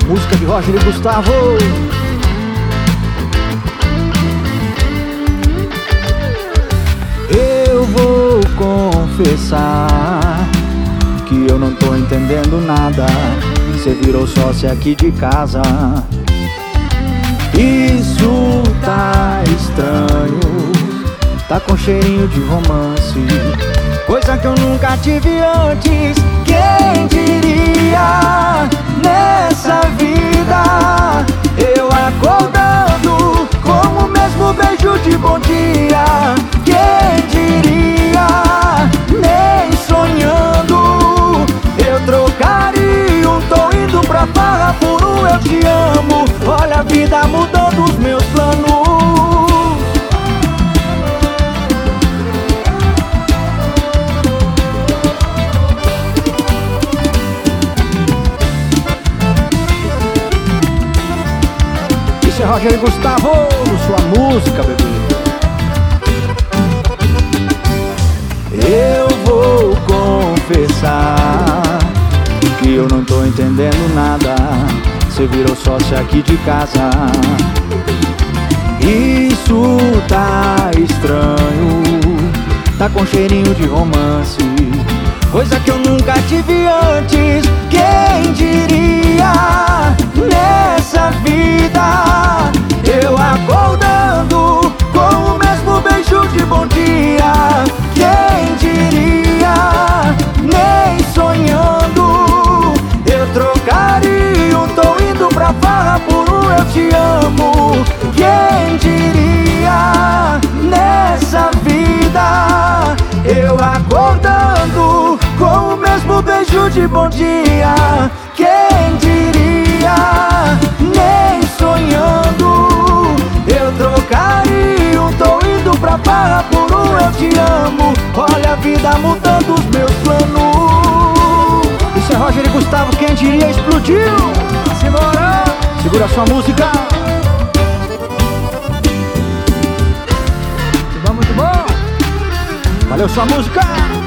Música de Roger e Gustavo. Eu vou confessar que eu não tô entendendo nada. Cê virou sócia aqui de casa. Isso tá estranho, tá com cheirinho de romance, coisa que eu nunca tive antes. Quem diria nessa vida, eu acordando com o mesmo beijo de bom dia. Quem diria, nem sonhando, eu trocaria um tô indo pra farra por um eu te amo. Olha a vida mudando os meus planos. Isso é Roger e Gustavo, sua música, bebê. Eu vou confessar que eu não tô entendendo nada. Cê virou sócia aqui de casa. Isso tá estranho, tá com cheirinho de romance, coisa que eu nunca tive antes. Quem diria nessa vida, eu acordando com o mesmo beijo de bom dia. Quem diria, nem sonhando, eu trocaria um tô indo pra farra por um eu te amo. Quem diria nessa vida, eu acordando com o mesmo beijo de bom dia. Quem diria, nem sonhando, eu trocaria um tô indo pra farra por um eu te amo. Olha a vida mudando os meus planos. Isso é Roger e Gustavo, quem diria explodiu. Simbora! Segura sua música. Muito bom, muito bom. Valeu sua música.